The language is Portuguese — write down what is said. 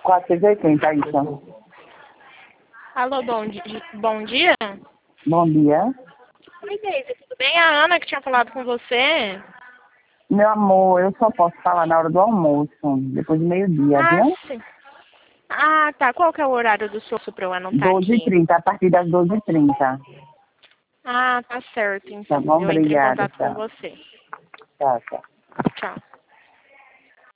480, isso. Alô, bom dia? Bom dia. Oi, Deise, tudo bem? A Ana que tinha falado com você. Meu amor, eu só posso falar na hora do almoço, depois do meio-dia, viu? Sim. Ah, tá. Qual que é o horário do seu para eu anotar aqui? 12h30, a partir das 12h30. Ah, tá certo, Tá então. bom? Eu entro em Obrigada, contato com tchau. você. Tchau, tchau. Tchau.